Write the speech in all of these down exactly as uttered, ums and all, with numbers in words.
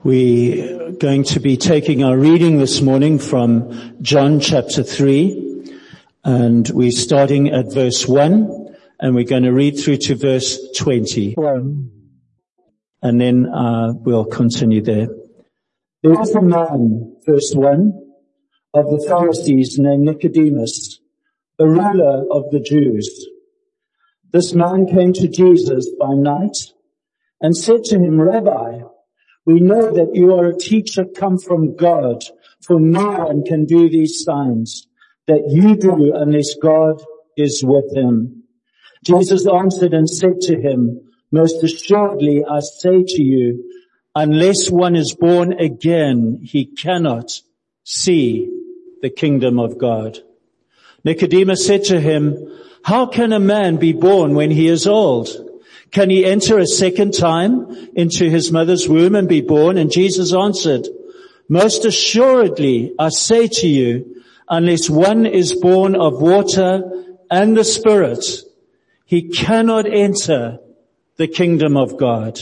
We're going to be taking our reading this morning from John chapter three, and we're starting at verse one, and we're going to read through to verse twenty. And then uh, we'll continue there. There was a man, verse one, of the Pharisees named Nicodemus, a ruler of the Jews. This man came to Jesus by night and said to him, Rabbi, we know that you are a teacher come from God, for no one can do these signs that you do unless God is with him. Jesus answered and said to him, most assuredly I say to you, unless one is born again, he cannot see the kingdom of God. Nicodemus said to him, how can a man be born when he is old? Can he enter a second time into his mother's womb and be born? And Jesus answered, most assuredly, I say to you, unless one is born of water and the Spirit, he cannot enter the kingdom of God.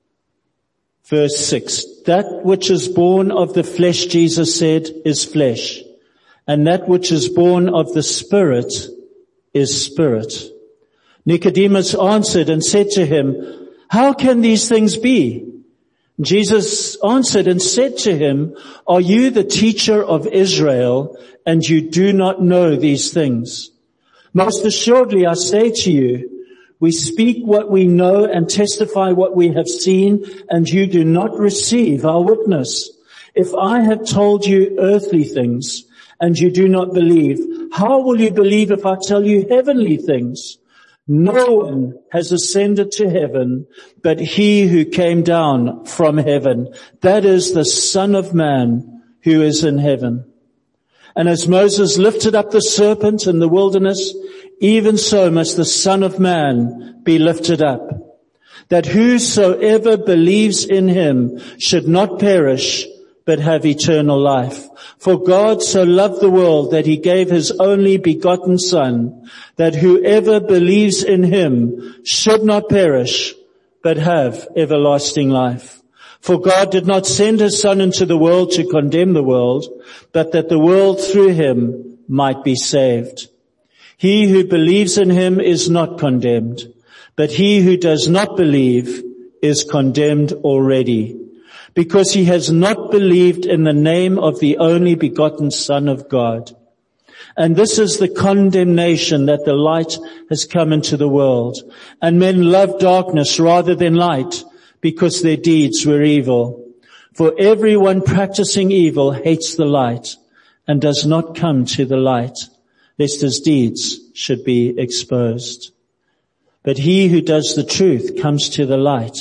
Verse six, that which is born of the flesh, Jesus said, is flesh, and that which is born of the Spirit is spirit. Nicodemus answered and said to him, how can these things be? Jesus answered and said to him, are you the teacher of Israel, and you do not know these things? Most assuredly I say to you, we speak what we know and testify what we have seen, and you do not receive our witness. If I have told you earthly things, and you do not believe, how will you believe if I tell you heavenly things? No one has ascended to heaven, but he who came down from heaven. That is the Son of Man who is in heaven. And as Moses lifted up the serpent in the wilderness, even so must the Son of Man be lifted up, that whosoever believes in him should not perish, but have eternal life. For God so loved the world that he gave his only begotten Son, that whoever believes in him should not perish, but have everlasting life. For God did not send his Son into the world to condemn the world, but that the world through him might be saved. He who believes in him is not condemned, but he who does not believe is condemned already, because he has not believed in the name of the only begotten Son of God. And this is the condemnation, that the light has come into the world, and men love darkness rather than light, because their deeds were evil. For everyone practicing evil hates the light, and does not come to the light, lest his deeds should be exposed. But he who does the truth comes to the light,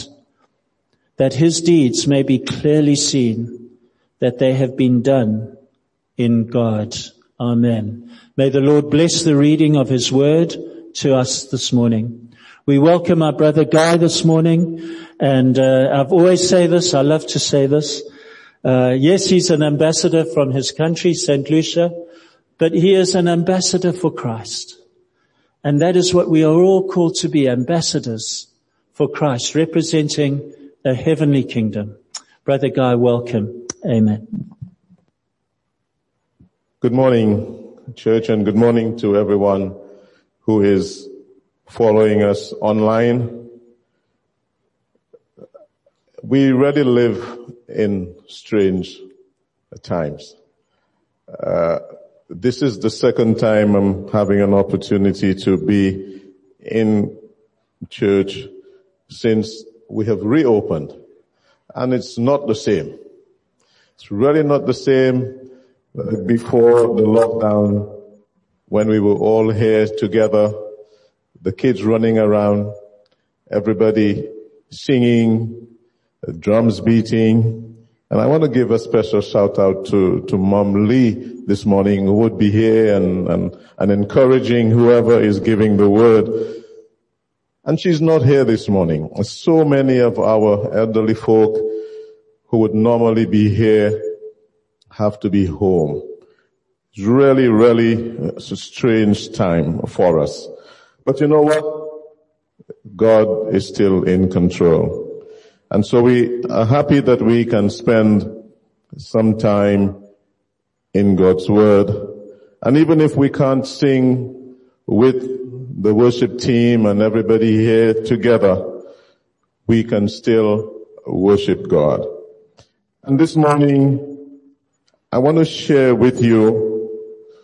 that his deeds may be clearly seen, that they have been done in God. Amen. May the Lord bless the reading of his word to us this morning. We welcome our brother Guy this morning, and uh, I've always say this, I love to say this. Uh, yes, he's an ambassador from his country, Saint Lucia, but he is an ambassador for Christ. And that is what we are all called to be, ambassadors for Christ, representing a heavenly kingdom. Brother Guy, welcome. Amen. Good morning, church, and good morning to everyone who is following us online. We really live in strange times. Uh, this is the second time I'm having an opportunity to be in church since we have reopened, and it's not the same. It's really not the same before the lockdown, when we were all here together, the kids running around, everybody singing, the drums beating. And I want to give a special shout out to, to Mom Lee this morning, who would be here and, and, and encouraging whoever is giving the word. And she's not here this morning. So many of our elderly folk who would normally be here have to be home. It's really, really a strange time for us. But you know what? God is still in control. And so we are happy that we can spend some time in God's Word. And even if we can't sing with the worship team and everybody here together, we can still worship God. And this morning, I want to share with you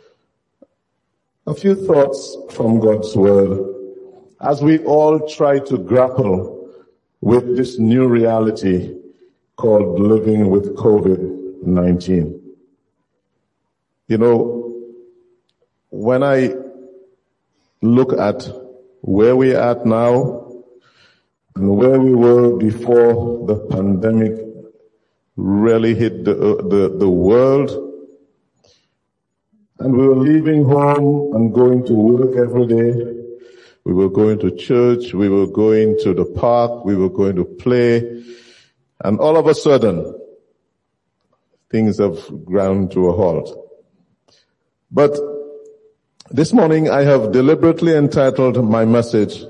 a few thoughts from God's Word as we all try to grapple with this new reality called living with COVID nineteen. You know, when I look at where we are at now and where we were before the pandemic really hit the, the, the world, and we were leaving home and going to work every day. We were going to church, we were going to the park, we were going to play, and all of a sudden, things have ground to a halt. But this morning I have deliberately entitled my message,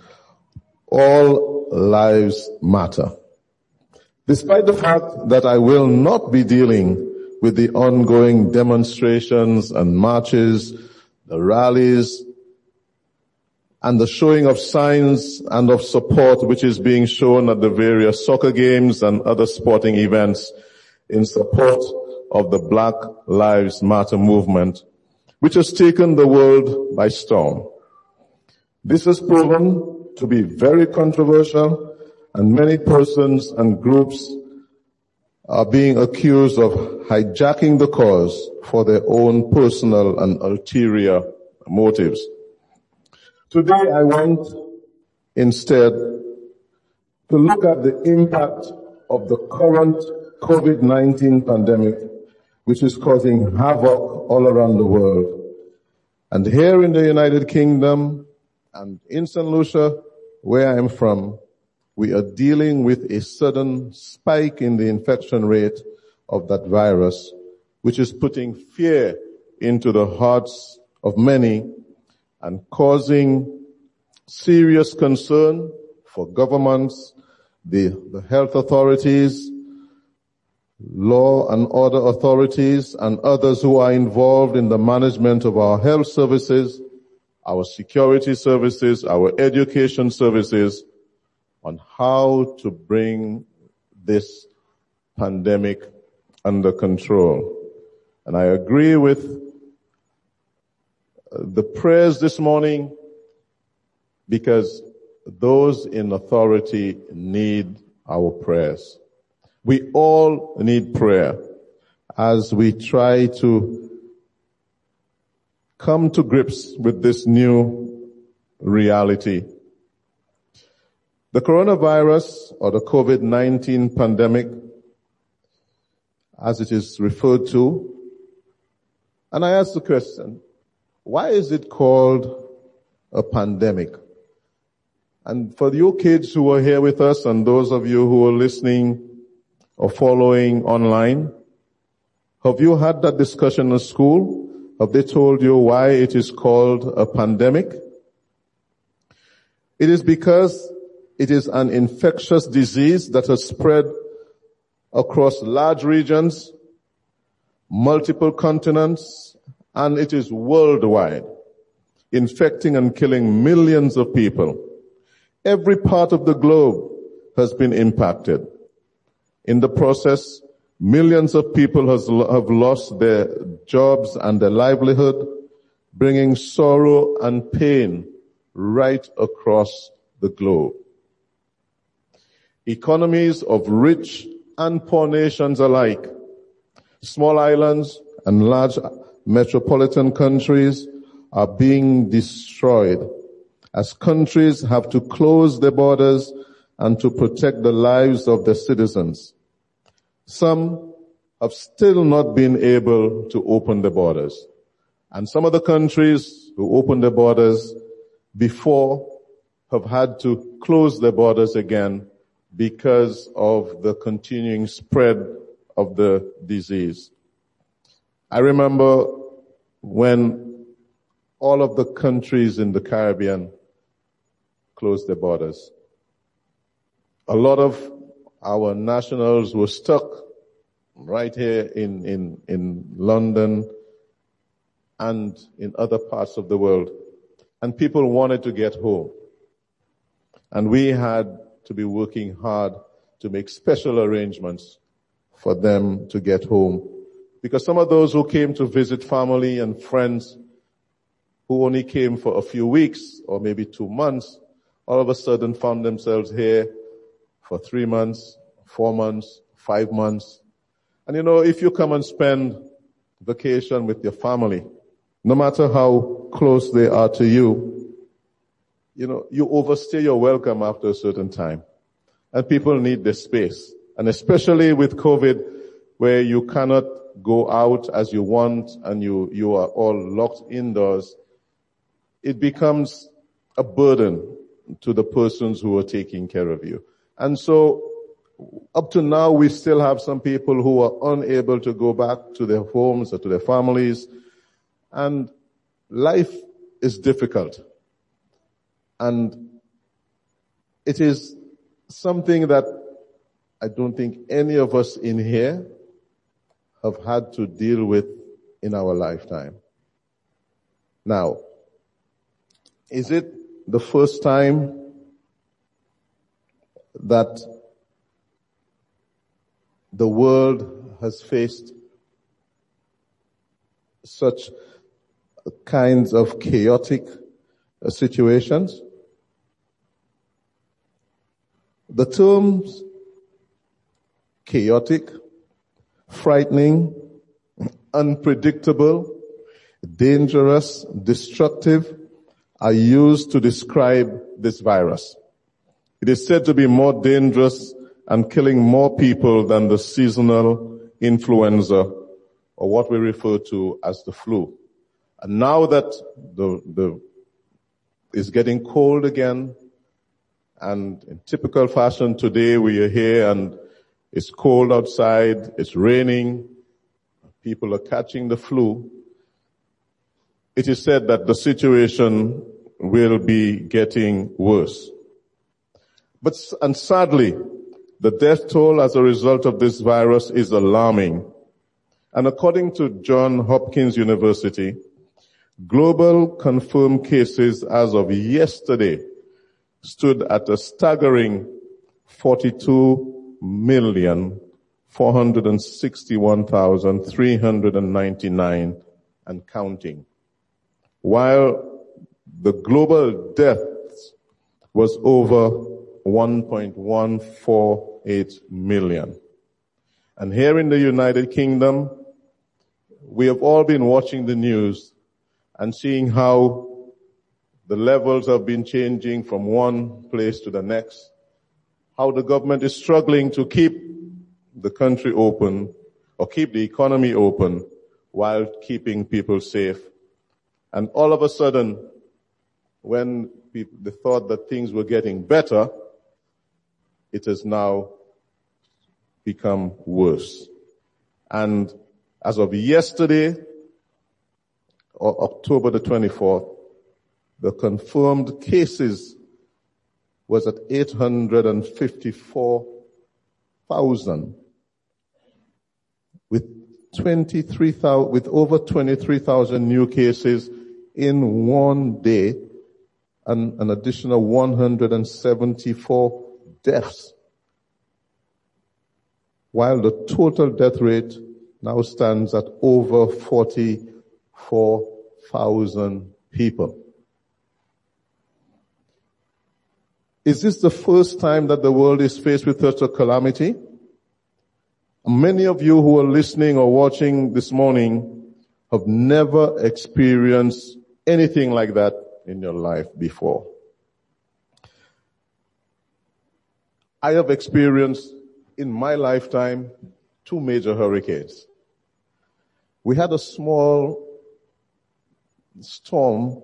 All Lives Matter. Despite the fact that I will not be dealing with the ongoing demonstrations and marches, the rallies, and the showing of signs and of support which is being shown at the various soccer games and other sporting events in support of the Black Lives Matter movement, which has taken the world by storm. This has proven to be very controversial, and many persons and groups are being accused of hijacking the cause for their own personal and ulterior motives. Today I want instead to look at the impact of the current COVID nineteen pandemic, which is causing havoc all around the world. And here in the United Kingdom and in Saint Lucia, where I am from, we are dealing with a sudden spike in the infection rate of that virus, which is putting fear into the hearts of many and causing serious concern for governments, the, the health authorities, law and order authorities, and others who are involved in the management of our health services, our security services, our education services, on how to bring this pandemic under control. And I agree with the prayers this morning, because those in authority need our prayers. We all need prayer as we try to come to grips with this new reality. The coronavirus, or the COVID nineteen pandemic, as it is referred to, and I ask the question, why is it called a pandemic? And for you kids who are here with us and those of you who are listening or following online, have you had that discussion in school? Have they told you why it is called a pandemic? It is because it is an infectious disease that has spread across large regions, multiple continents, and it is worldwide, infecting and killing millions of people. Every part of the globe has been impacted. In the process, millions of people has, have lost their jobs and their livelihood, bringing sorrow and pain right across the globe. Economies of rich and poor nations alike, small islands and large metropolitan countries are being destroyed as countries have to close their borders and to protect the lives of their citizens. Some have still not been able to open the borders. And some of the countries who opened their borders before have had to close their borders again because of the continuing spread of the disease. I remember when all of the countries in the Caribbean closed their borders. A lot of our nationals were stuck right here in, in, in London and in other parts of the world. And people wanted to get home. And we had to be working hard to make special arrangements for them to get home. Because some of those who came to visit family and friends who only came for a few weeks or maybe two months, all of a sudden found themselves here for three months, four months, five months. And you know, if you come and spend vacation with your family, no matter how close they are to you, you know, you overstay your welcome after a certain time. And people need this space. And especially with COVID, where you cannot go out as you want and you, you are all locked indoors, it becomes a burden to the persons who are taking care of you. And so, up to now, we still have some people who are unable to go back to their homes or to their families. And life is difficult. And it is something that I don't think any of us in here have had to deal with in our lifetime. Now, is it the first time that the world has faced such kinds of chaotic situations? The terms chaotic, frightening, unpredictable, dangerous, destructive are used to describe this virus. It is said to be more dangerous and killing more people than the seasonal influenza, or what we refer to as the flu. And now that the, the, it's getting cold again, and in typical fashion today we are here and it's cold outside, it's raining, people are catching the flu. It is said that the situation will be getting worse. But, and sadly, the death toll as a result of this virus is alarming. And according to Johns Hopkins University, global confirmed cases as of yesterday stood at a staggering forty-two million, four hundred sixty-one thousand, three hundred ninety-nine and counting. While the global deaths was over one point one four eight million. And here in the United Kingdom, we have all been watching the news and seeing how the levels have been changing from one place to the next, how the government is struggling to keep the country open or keep the economy open while keeping people safe. And all of a sudden, when people, they thought that things were getting better, it has now become worse. And as of yesterday, or October the twenty-fourth, the confirmed cases was at eight hundred fifty-four thousand, with twenty-three thousand, with over twenty-three thousand new cases in one day, and an additional one hundred seventy-four deaths, while the total death rate now stands at over forty-four thousand people. Is this the first time that the world is faced with such a calamity? Many of you who are listening or watching this morning have never experienced anything like that in your life before. I have experienced in my lifetime two major hurricanes. We had a small storm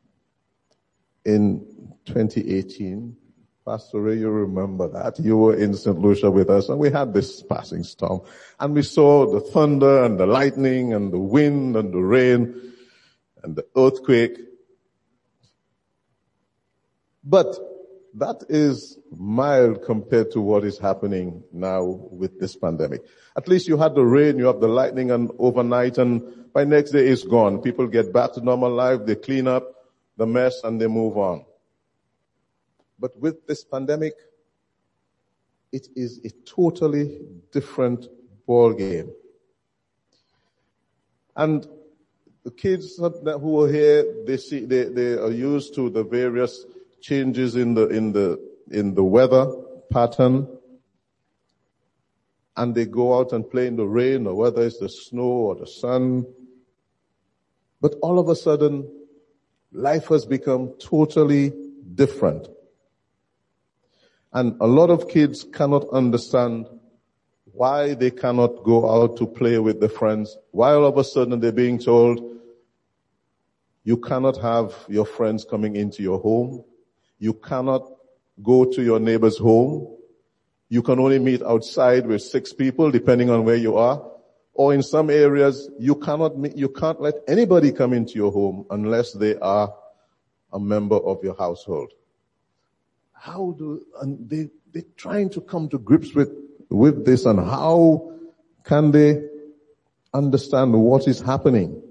in twenty eighteen. Pastor Ray, you remember that. You were in Saint Lucia with us, and we had this passing storm. And we saw the thunder and the lightning and the wind and the rain and the earthquake. But that is mild compared to what is happening now with this pandemic. At least you had the rain, you have the lightning, and overnight, and by next day it's gone. People get back to normal life, they clean up the mess, and they move on. But with this pandemic, it is a totally different ball game. And the kids who are here, they see, they, they are used to the various changes in the, in the, in the weather pattern. And they go out and play in the rain, or whether it's the snow or the sun. But all of a sudden, life has become totally different. And a lot of kids cannot understand why they cannot go out to play with their friends, why all of a sudden they're being told, you cannot have your friends coming into your home, you cannot go to your neighbor's home, you can only meet outside with six people depending on where you are, or in some areas you cannot meet, you can't let anybody come into your home unless they are a member of your household. How do, and they, they're trying to come to grips with, with this, and how can they understand what is happening?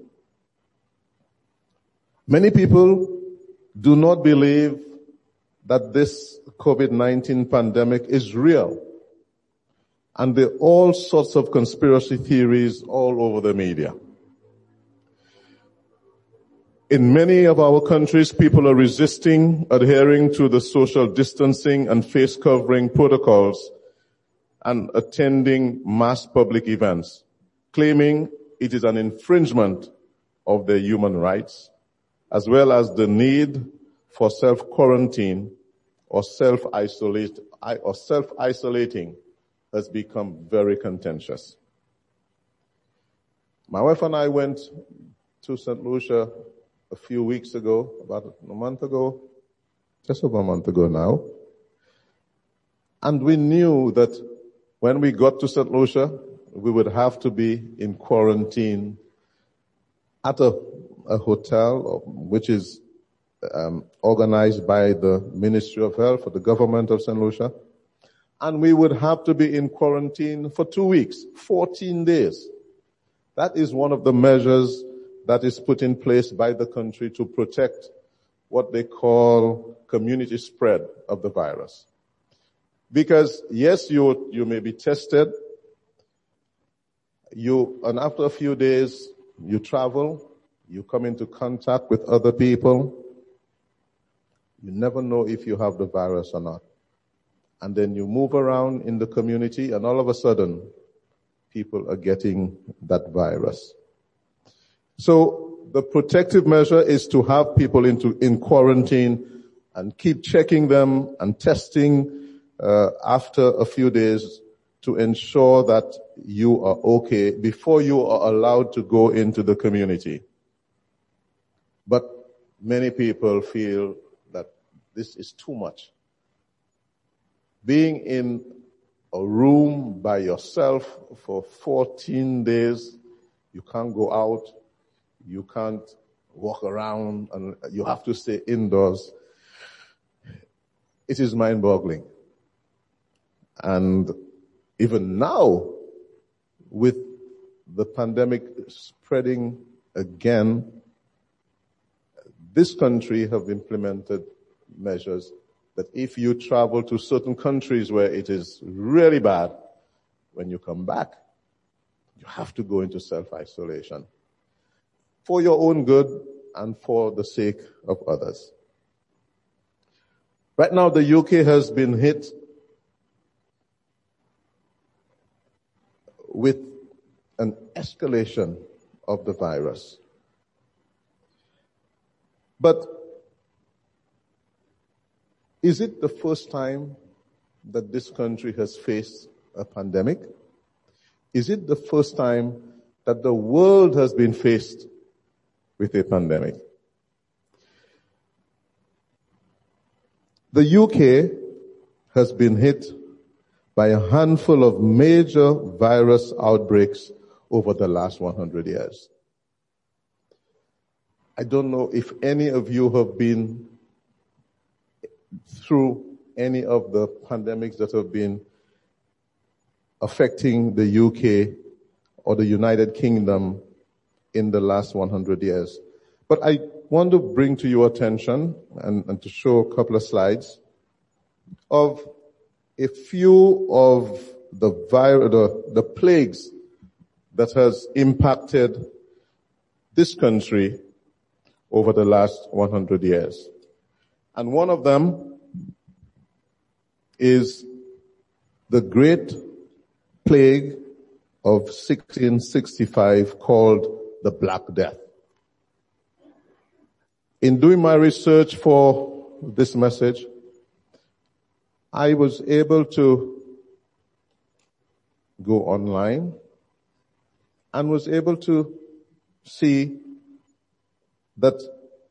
Many people do not believe that this COVID nineteen pandemic is real. And there are all sorts of conspiracy theories all over the media. In many of our countries, people are resisting adhering to the social distancing and face covering protocols and attending mass public events, claiming it is an infringement of their human rights, as well as the need for self-quarantine or self-isolate, or self-isolating has become very contentious. My wife and I went to Saint Lucia a few weeks ago, about a month ago, just over a month ago now. And we knew that when we got to Saint Lucia, we would have to be in quarantine at a, a hotel, which is um, organized by the Ministry of Health for the government of Saint Lucia. And we would have to be in quarantine for two weeks, fourteen days. That is one of the measures that is put in place by the country to protect what they call community spread of the virus. Because yes, you, you may be tested, you, and after a few days, you travel, you come into contact with other people, you never know if you have the virus or not. And then you move around in the community, and all of a sudden, people are getting that virus. So the protective measure is to have people into in quarantine and keep checking them and testing uh, after a few days to ensure that you are okay before you are allowed to go into the community. But many people feel that this is too much. Being in a room by yourself for fourteen days, you can't go out, you can't walk around, and you have to stay indoors. It is mind-boggling. And even now, with the pandemic spreading again, this country have implemented measures that if you travel to certain countries where it is really bad, when you come back, you have to go into self-isolation for your own good and for the sake of others. Right now, the U K has been hit with an escalation of the virus. But is it the first time that this country has faced a pandemic? Is it the first time that the world has been faced with a pandemic? The U K has been hit by a handful of major virus outbreaks over the last one hundred years. I don't know if any of you have been through any of the pandemics that have been affecting the U K or the United Kingdom in the last one hundred years. But I want to bring to your attention and, and to show a couple of slides of a few of the, vir- the, the plagues that has impacted this country over the last one hundred years. And one of them is the Great Plague of sixteen sixty-five, called the Black Death. In doing my research for this message, I was able to go online and was able to see that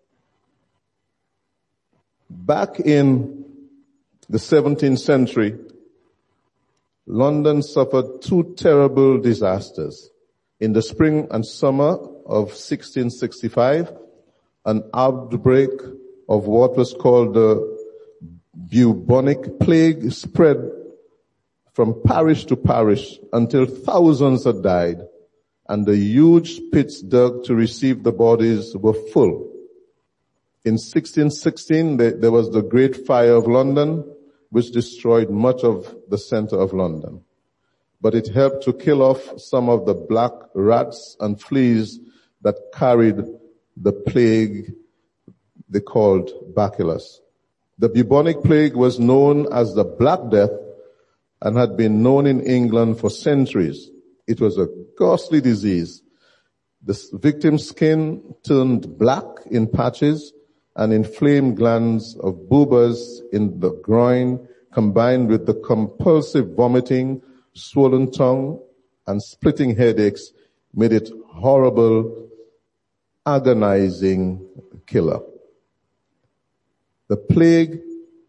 back in the seventeenth century, London suffered two terrible disasters. In the spring and summer of sixteen sixty-five, an outbreak of what was called the bubonic plague spread from parish to parish until thousands had died, and the huge pits dug to receive the bodies were full. In sixteen sixteen, there was the Great Fire of London, which destroyed much of the center of London. But it helped to kill off some of the black rats and fleas that carried the plague they called bacillus. The bubonic plague was known as the Black Death and had been known in England for centuries. It was a ghastly disease. The victim's skin turned black in patches, and inflamed glands of boobas in the groin, combined with the compulsive vomiting, swollen tongue, and splitting headaches, made it horrible, agonizing killer. The plague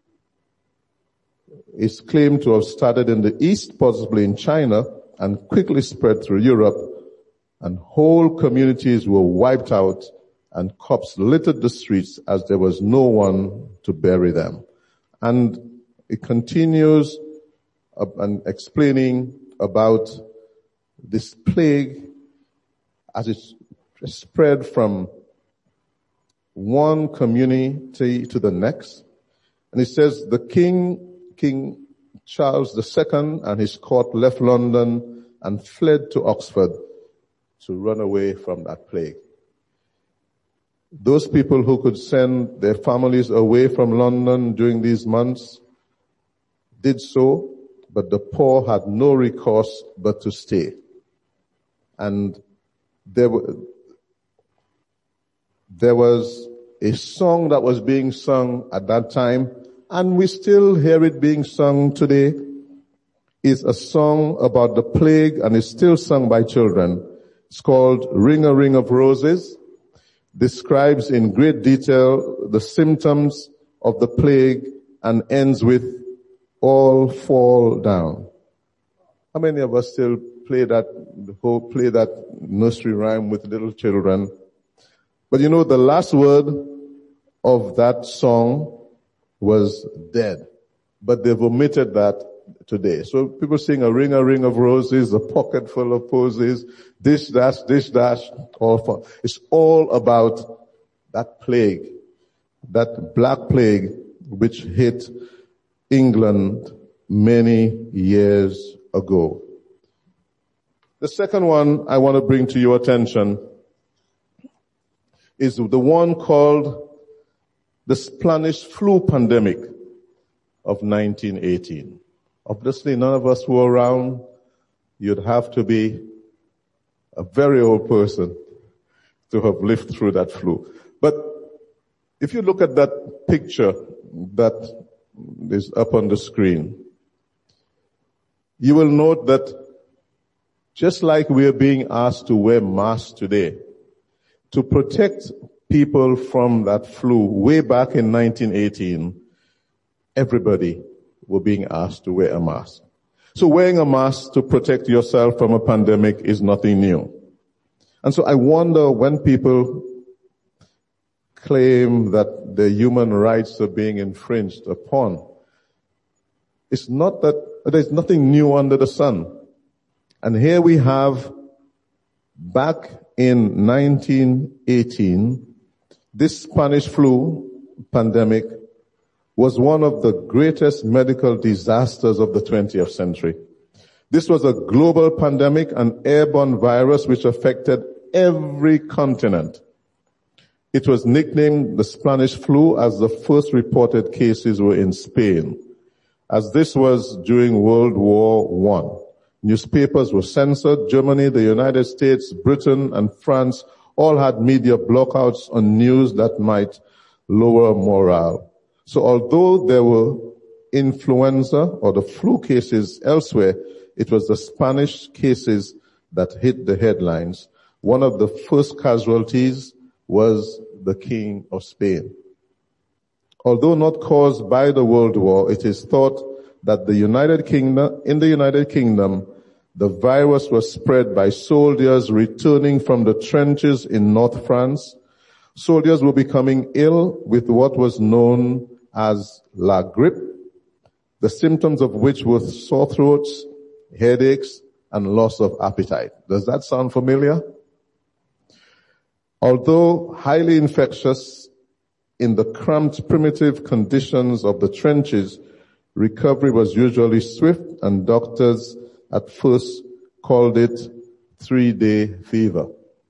is claimed to have started in the East, possibly in China, and quickly spread through Europe, and whole communities were wiped out, and corpses littered the streets as there was no one to bury them. And it continues uh, and explaining about this plague as it spread from one community to the next. And it says the king, King Charles the Second and his court left London and fled to Oxford to run away from that plague. Those people who could send their families away from London during these months did so, but the poor had no recourse but to stay. And there, were, there was a song that was being sung at that time, and we still hear it being sung today. It's a song about the plague, and it's still sung by children. It's called Ring a Ring of Roses. Describes in great detail the symptoms of the plague and ends with all fall down. How many of us still play that, play that nursery rhyme with little children? But you know, the last word of that song was dead. But they've omitted that today. So people sing a ring, a ring of roses, a pocket full of posies, dish dash, dish dash, all fun. It's all about that plague, that black plague which hit England many years ago. The second one I want to bring to your attention is the one called the Spanish flu pandemic of nineteen eighteen. Obviously, none of us were around. You'd have to be a very old person to have lived through that flu. But if you look at that picture that is up on the screen, you will note that just like we are being asked to wear masks today, to protect people from that flu way back in nineteen eighteen, everybody were being asked to wear a mask. So wearing a mask to protect yourself from a pandemic is nothing new. And so I wonder when people claim that their human rights are being infringed upon, It's not that there's nothing new under the sun. And here we have, back in nineteen eighteen, this Spanish flu pandemic was one of the greatest medical disasters of the twentieth century. This was a global pandemic, an airborne virus which affected every continent. It was nicknamed the Spanish flu as the first reported cases were in Spain, as this was during World War One. Newspapers were censored. Germany, the United States, Britain, and France all had media blockouts on news that might lower morale. So although there were influenza or the flu cases elsewhere, it was the Spanish cases that hit the headlines. One of the first casualties was the King of Spain. Although not caused by the World War, it is thought that the United Kingdom, in the United Kingdom, the virus was spread by soldiers returning from the trenches in North France. Soldiers were becoming ill with what was known as la grippe, the symptoms of which were sore throats, headaches, and loss of appetite. Does that sound familiar? Although highly infectious, in the cramped, primitive conditions of the trenches, recovery was usually swift, and doctors at first called it three-day fever.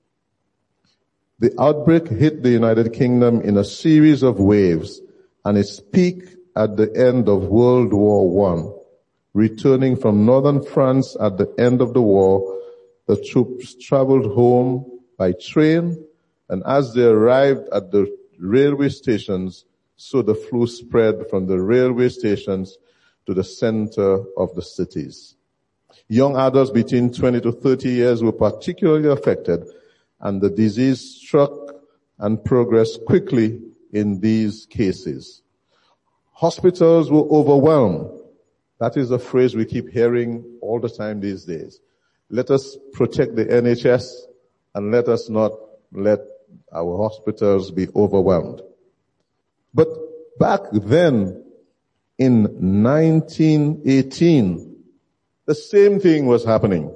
The outbreak hit the United Kingdom in a series of waves, and its peak at the end of World War One. Returning from northern France at the end of the war, the troops traveled home by train, and as they arrived at the railway stations, so the flu spread from the railway stations to the center of the cities. Young adults between twenty to thirty years were particularly affected, and the disease struck and progressed quickly in these cases. Hospitals were overwhelmed. That is a phrase we keep hearing all the time these days. Let us protect the N H S and let us not let our hospitals be overwhelmed. But back then, in nineteen eighteen, the same thing was happening.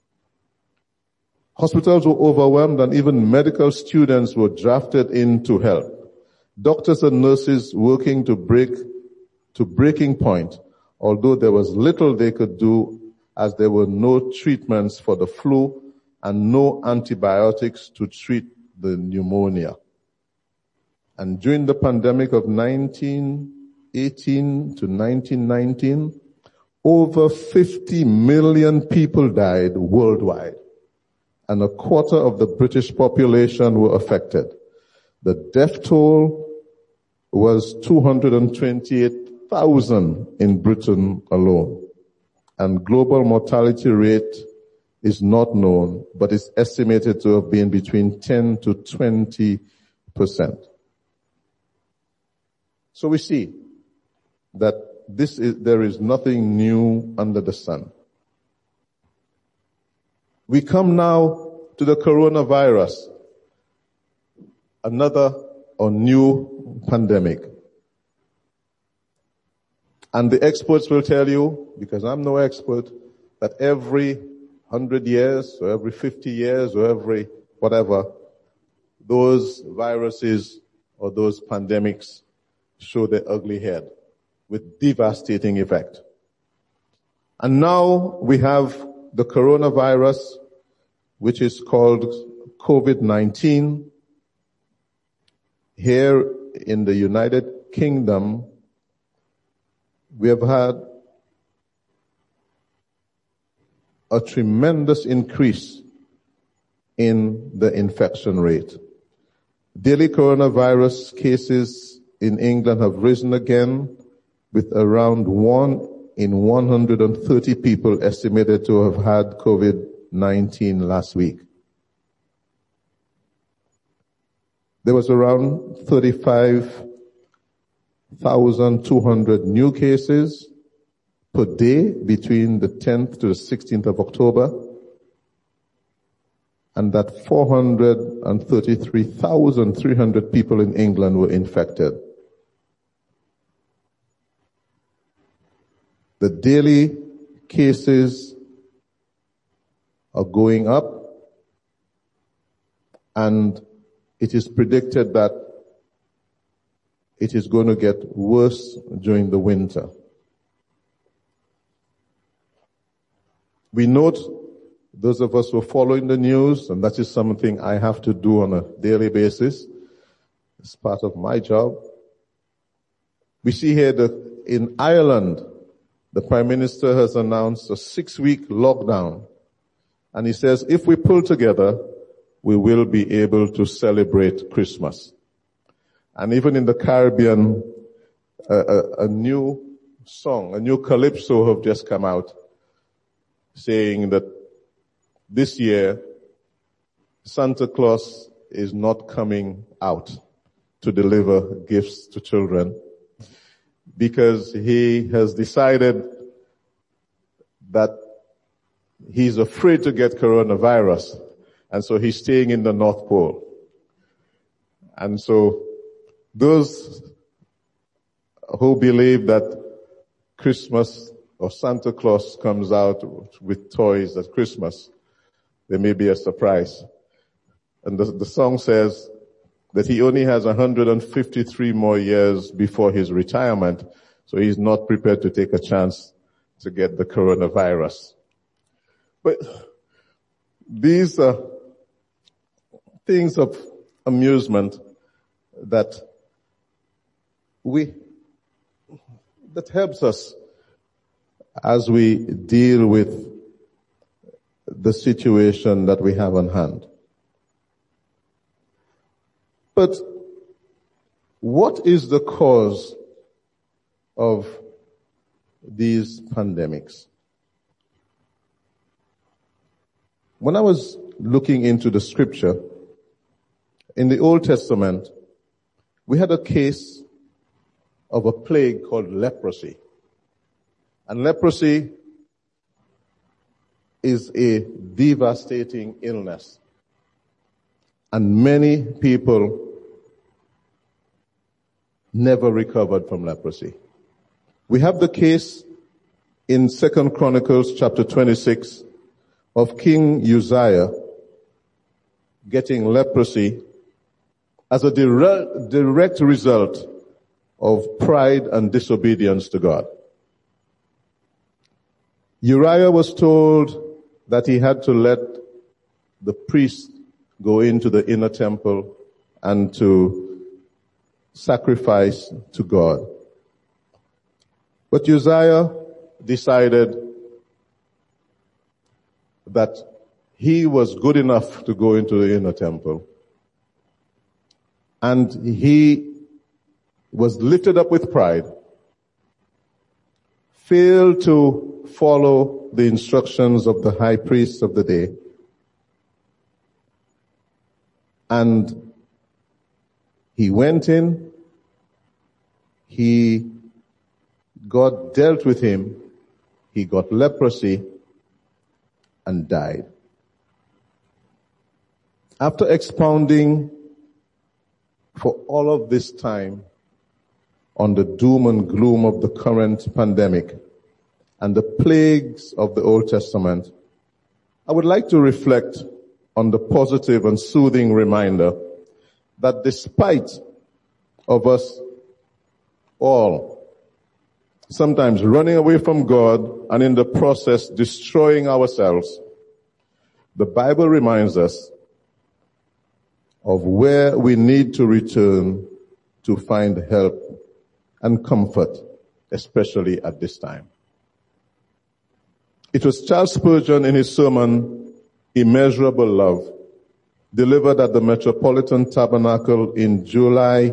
Hospitals were overwhelmed, and even medical students were drafted in to help. Doctors and nurses working to break to breaking point, although there was little they could do as there were no treatments for the flu and no antibiotics to treat the pneumonia. And during the pandemic of nineteen eighteen to nineteen nineteen, over fifty million people died worldwide, and a quarter of the British population were affected. The death toll was two hundred twenty-eight thousand in Britain alone, and global mortality rate is not known, but is estimated to have been between ten to twenty percent. So we see that this is, there is nothing new under the sun. We come now to the coronavirus, another or new pandemic. And the experts will tell you, because I'm no expert, that every hundred years or every fifty years or every whatever, those viruses or those pandemics show their ugly head with devastating effect. And now we have the coronavirus, which is called COVID nineteen. Here in the United Kingdom, we have had a tremendous increase in the infection rate. Daily coronavirus cases in England have risen again, with around one in one hundred thirty people estimated to have had COVID nineteen last week. There was around thirty-five thousand two hundred new cases per day between the tenth to the sixteenth of October, and that four hundred thirty-three thousand three hundred people in England were infected. The daily cases are going up, and it is predicted that it is going to get worse during the winter. We note, those of us who are following the news, and that is something I have to do on a daily basis, it's part of my job. We see here that in Ireland, the Prime Minister has announced a six-week lockdown. And he says, if we pull together, we will be able to celebrate Christmas. And even in the Caribbean, a, a, a new song, a new calypso have just come out saying that this year, Santa Claus is not coming out to deliver gifts to children because he has decided that he's afraid to get coronavirus, and so he's staying in the North Pole. And so those who believe that Christmas or Santa Claus comes out with toys at Christmas, there may be a surprise. And the, the song says that he only has one hundred fifty-three more years before his retirement, so he's not prepared to take a chance to get the coronavirus. But these are things of amusement that we, that helps us as we deal with the situation that we have on hand. But what is the cause of these pandemics? When I was looking into the scripture, in the Old Testament, we had a case of a plague called leprosy. And leprosy is a devastating illness. And many people never recovered from leprosy. We have the case in Second Chronicles chapter twenty-six of King Uzziah getting leprosy as a dire- direct result of pride and disobedience to God. Uriah was told that he had to let the priest go into the inner temple and to sacrifice to God. But Uzziah decided that he was good enough to go into the inner temple. And he was lifted up with pride, failed to follow the instructions of the high priest of the day, and he went in, he, God dealt with him, he got leprosy and died. After expounding for all of this time on the doom and gloom of the current pandemic and the plagues of the Old Testament, I would like to reflect on the positive and soothing reminder that despite of us all sometimes running away from God and in the process destroying ourselves, the Bible reminds us of where we need to return to find help and comfort, especially at this time. It was Charles Spurgeon in his sermon, Immeasurable Love, delivered at the Metropolitan Tabernacle in July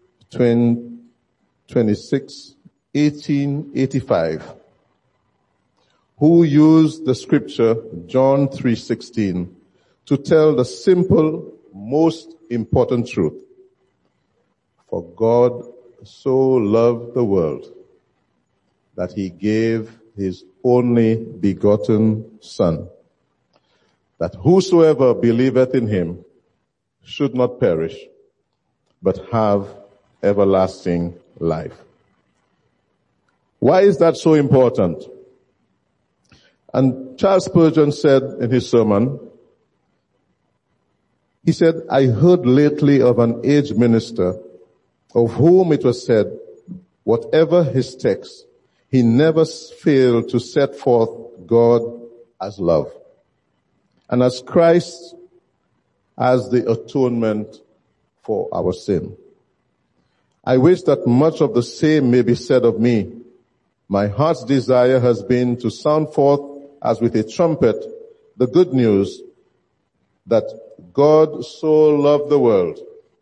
twenty-sixth, eighteen eighty-five, who used the scripture John three sixteen to tell the simple, most important truth. For God so loved the world that he gave his only begotten Son, that whosoever believeth in him should not perish, but have everlasting life. Why is that so important? And Charles Spurgeon said in his sermon, he said, I heard lately of an aged minister of whom it was said, whatever his text, he never failed to set forth God as love, and as Christ as the atonement for our sin. I wish that much of the same may be said of me. My heart's desire has been to sound forth as with a trumpet the good news that God so loved the world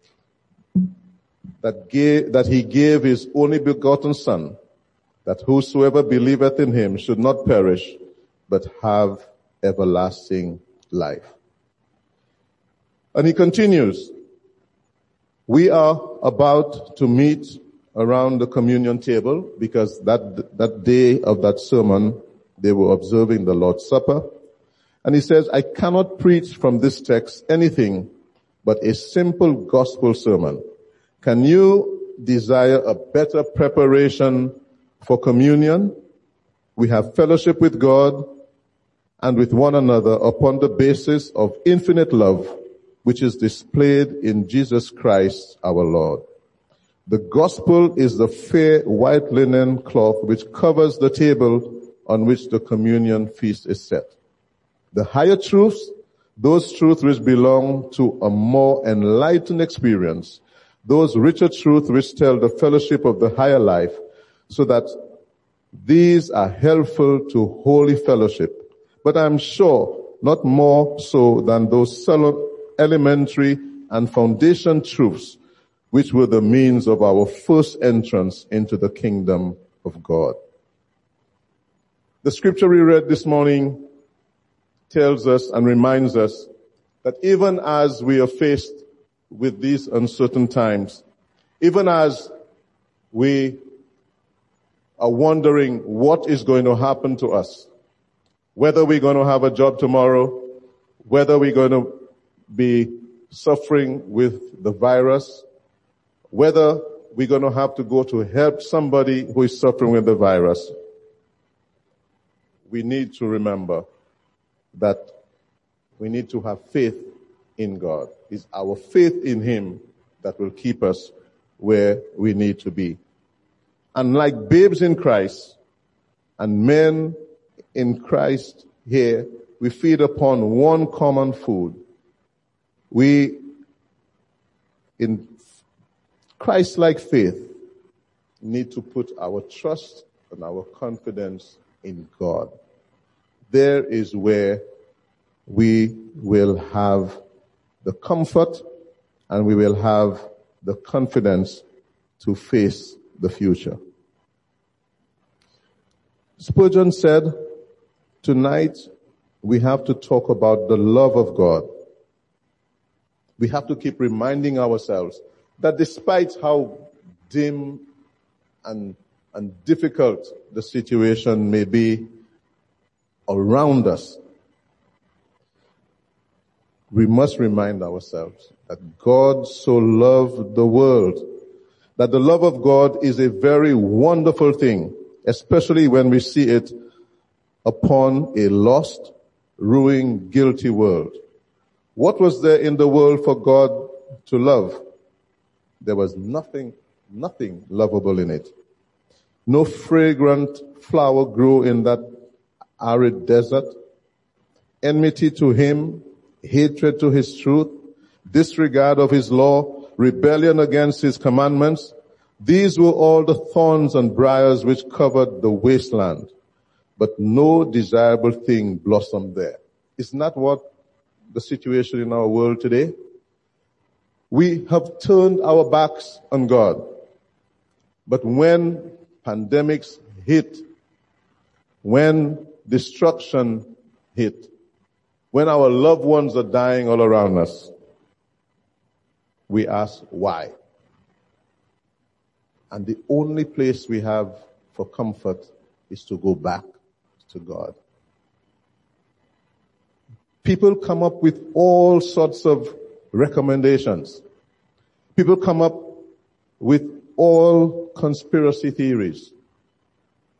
that gave, that he gave his only begotten Son, that whosoever believeth in him should not perish, but have everlasting life. And he continues, we are about to meet around the communion table because that, that day of that sermon, they were observing the Lord's Supper. And he says, I cannot preach from this text anything but a simple gospel sermon. Can you desire a better preparation for communion? We have fellowship with God and with one another upon the basis of infinite love, which is displayed in Jesus Christ our Lord. The gospel is the fair white linen cloth which covers the table on which the communion feast is set. The higher truths, those truths which belong to a more enlightened experience, those richer truths which tell the fellowship of the higher life, so that these are helpful to holy fellowship. But I'm sure not more so than those elementary and foundation truths which were the means of our first entrance into the kingdom of God. The scripture we read this morning tells us and reminds us that even as we are faced with these uncertain times, even as we are wondering what is going to happen to us, whether we're going to have a job tomorrow, whether we're going to be suffering with the virus, whether we're going to have to go to help somebody who is suffering with the virus, we need to remember that we need to have faith in God. It's our faith in him that will keep us where we need to be. And like babes in Christ and men in Christ here, we feed upon one common food. We, in Christ-like faith, need to put our trust and our confidence in God. There is where we will have the comfort and we will have the confidence to face the future. Spurgeon said, tonight we have to talk about the love of God. We have to keep reminding ourselves that despite how dim and, and difficult the situation may be around us, we must remind ourselves that God so loved the world, that the love of God is a very wonderful thing, especially when we see it upon a lost, ruined, guilty world. What was there in the world for God to love? There was nothing, nothing lovable in it. No fragrant flower grew in that arid desert. Enmity to him, hatred to his truth, disregard of his law, rebellion against his commandments. These were all the thorns and briars which covered the wasteland. But no desirable thing blossomed there. Isn't that what the situation in our world today? We have turned our backs on God. But when pandemics hit, when destruction hit, when our loved ones are dying all around us, we ask why. And the only place we have for comfort is to go back to God. People come up with all sorts of recommendations. People come up with all conspiracy theories.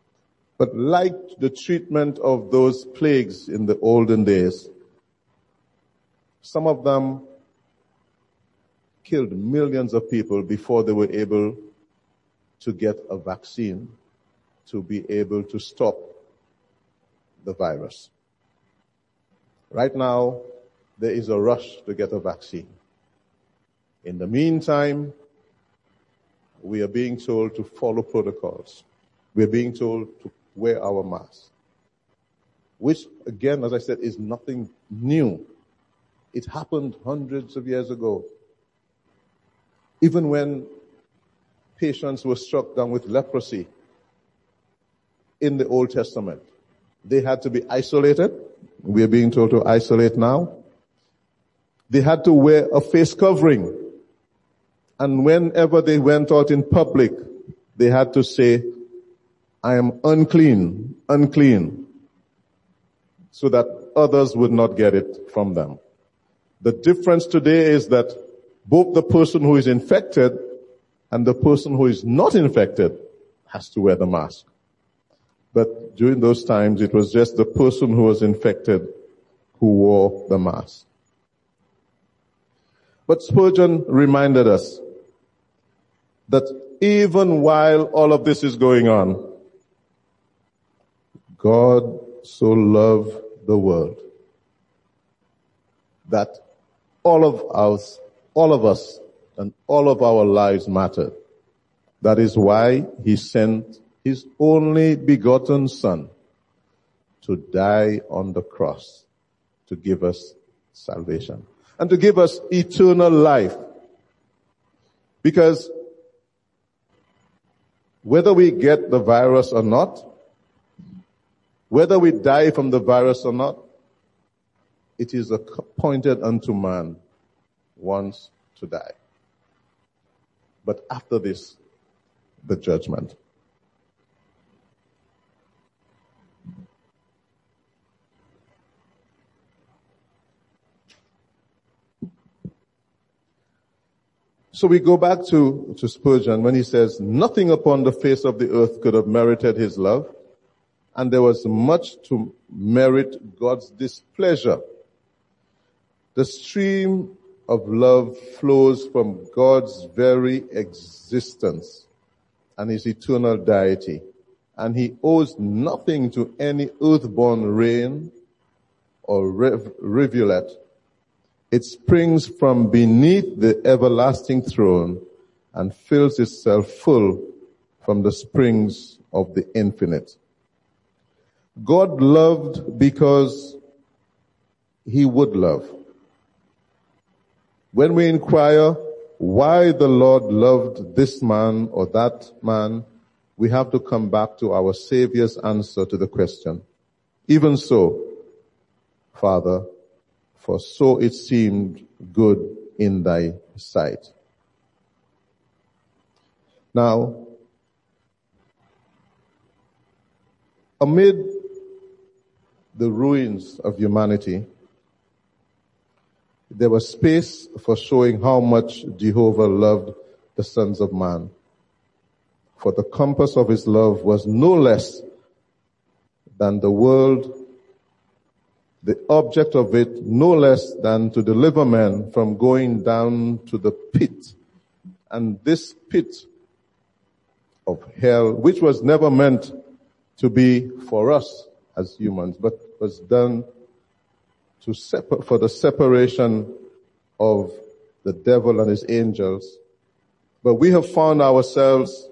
But like the treatment of those plagues in the olden days, some of them killed millions of people before they were able to get a vaccine to be able to stop the virus. Right now, there is a rush to get a vaccine. In the meantime, we are being told to follow protocols. We are being told to wear our masks, which, again, as I said, is nothing new. It happened hundreds of years ago. Even when patients were struck down with leprosy in the Old Testament, they had to be isolated. We are being told to isolate now. They had to wear a face covering. And whenever they went out in public, they had to say, I am unclean, unclean, so that others would not get it from them. The difference today is that both the person who is infected and the person who is not infected has to wear the mask. But during those times, it was just the person who was infected who wore the mask. But Spurgeon reminded us that even while all of this is going on, God so loved the world that all of us, all of us, and all of our lives mattered. That is why he sent his only begotten Son to die on the cross to give us salvation and to give us eternal life. Because whether we get the virus or not, whether we die from the virus or not, it is appointed unto man once to die. But after this, the judgment. So we go back to, to Spurgeon when he says, nothing upon the face of the earth could have merited his love, and there was much to merit God's displeasure. The stream of love flows from God's very existence and his eternal deity, and he owes nothing to any earthborn rain or rivulet. It springs from beneath the everlasting throne and fills itself full from the springs of the infinite. God loved because he would love. When we inquire why the Lord loved this man or that man, we have to come back to our Savior's answer to the question. Even so, Father, for so it seemed good in thy sight. Now, amid the ruins of humanity, there was space for showing how much Jehovah loved the sons of man. For the compass of his love was no less than the world, the object of it no less than to deliver men from going down to the pit. And this pit of hell, which was never meant to be for us as humans, but was done to separ- for the separation of the devil and his angels. But we have found ourselves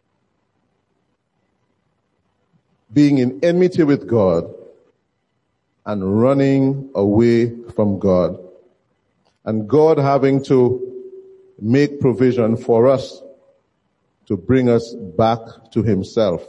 being in enmity with God and running away from God. And God having to make provision for us to bring us back to himself.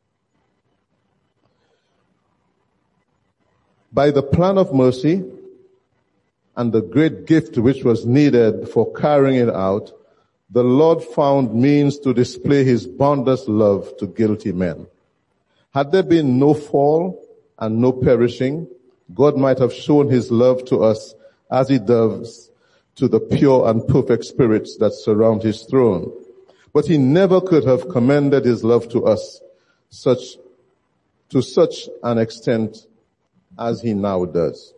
By the plan of mercy and the great gift which was needed for carrying it out, the Lord found means to display his boundless love to guilty men. Had there been no fall and no perishing, God might have shown his love to us as he does to the pure and perfect spirits that surround his throne. But he never could have commended his love to us such to such an extent as he now does.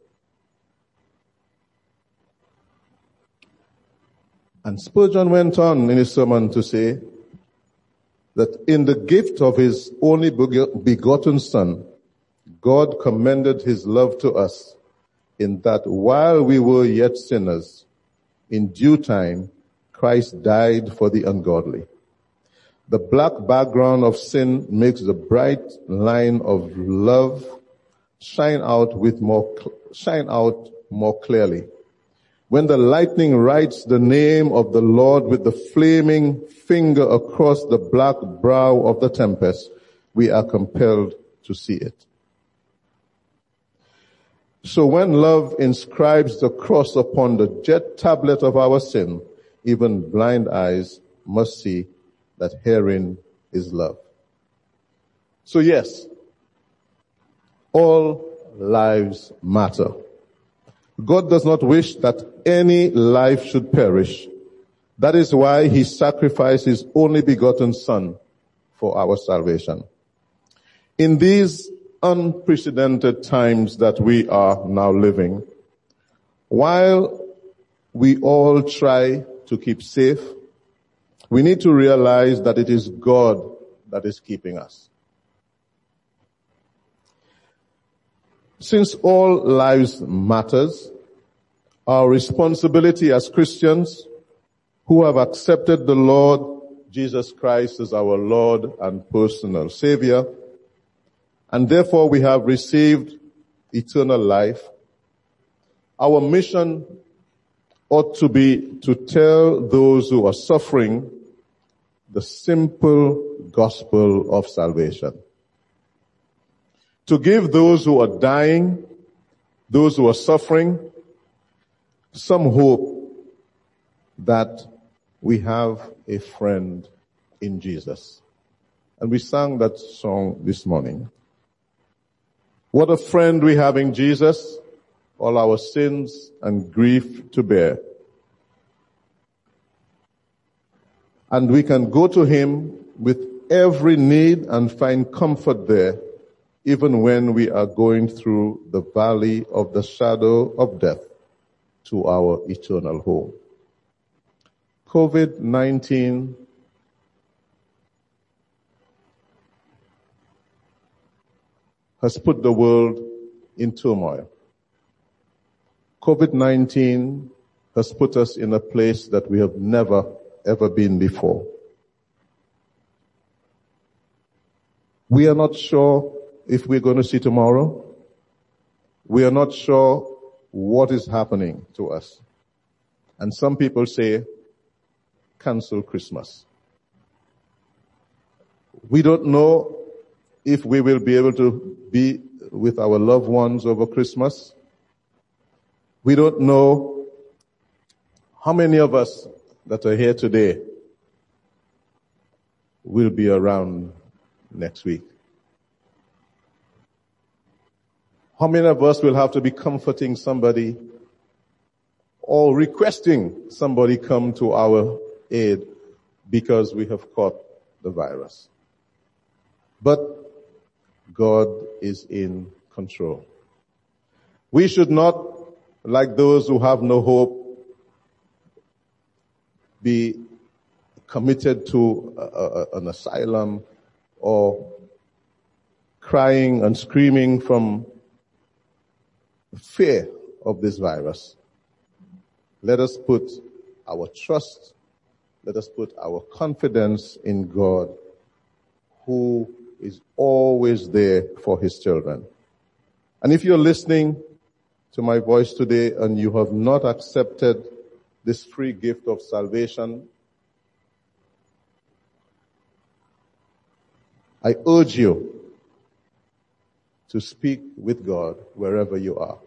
And Spurgeon went on in his sermon to say that in the gift of his only begotten Son, God commended his love to us in that while we were yet sinners, in due time, Christ died for the ungodly. The black background of sin makes the bright line of love shine out with more, shine out more clearly. When the lightning writes the name of the Lord with the flaming finger across the black brow of the tempest, we are compelled to see it. So when love inscribes the cross upon the jet tablet of our sin, even blind eyes must see that herein is love. So yes, all lives matter. God does not wish that any life should perish. That is why he sacrificed his only begotten Son for our salvation. In these unprecedented times that we are now living, while we all try to keep safe, we need to realize that it is God that is keeping us. Since all lives matters, our responsibility as Christians who have accepted the Lord Jesus Christ as our Lord and personal Savior, and therefore we have received eternal life, our mission ought to be to tell those who are suffering the simple gospel of salvation. To give those who are dying, those who are suffering, some hope that we have a friend in Jesus. And we sang that song this morning. What a friend we have in Jesus, all our sins and grief to bear. And we can go to him with every need and find comfort there, even when we are going through the valley of the shadow of death to our eternal home. COVID nineteen has put the world in turmoil. COVID nineteen has put us in a place that we have never, ever been before. We are not sure if we're going to see tomorrow. We are not sure what is happening to us. And some people say, cancel Christmas. We don't know if we will be able to be with our loved ones over Christmas. We don't know how many of us that are here today will be around next week. How many of us will have to be comforting somebody or requesting somebody come to our aid because we have caught the virus? But God is in control. We should not, like those who have no hope, be committed to a, a, an asylum or crying and screaming from fear of this virus. Let us put our trust, let us put our confidence in God, who is always there for his children. And if you're listening to my voice today and you have not accepted this free gift of salvation, I urge you to speak with God wherever you are.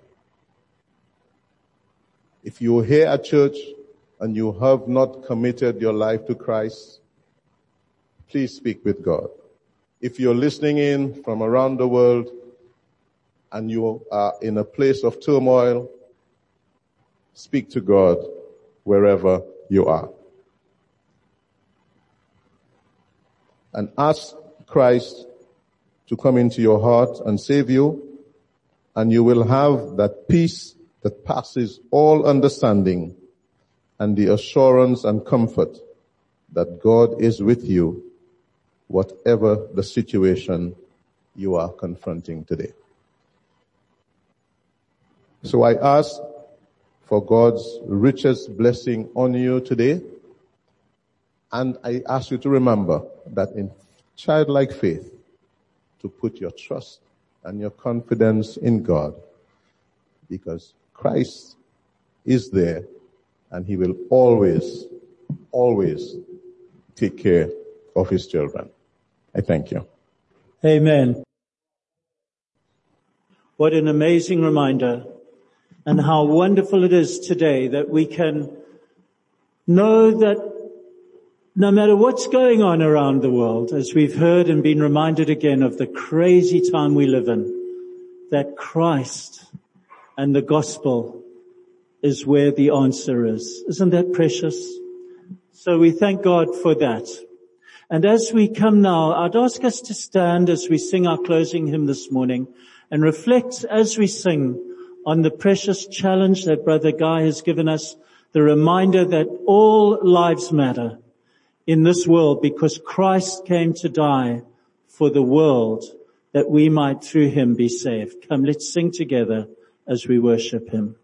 If you're here at church and you have not committed your life to Christ, please speak with God. If you're listening in from around the world and you are in a place of turmoil, speak to God wherever you are. And ask Christ to come into your heart and save you, and you will have that peace that passes all understanding and the assurance and comfort that God is with you, whatever the situation you are confronting today. So I ask for God's richest blessing on you today, and I ask you to remember that in childlike faith, to put your trust and your confidence in God, because Christ is there and he will always, always take care of his children. I thank you. Amen. What an amazing reminder, and how wonderful it is today that we can know that no matter what's going on around the world, as we've heard and been reminded again of the crazy time we live in, that Christ and the gospel is where the answer is. Isn't that precious? So we thank God for that. And as we come now, I'd ask us to stand as we sing our closing hymn this morning and reflect as we sing on the precious challenge that Brother Guy has given us, the reminder that all lives matter in this world because Christ came to die for the world that we might through him be saved. Come, let's sing together as we worship him.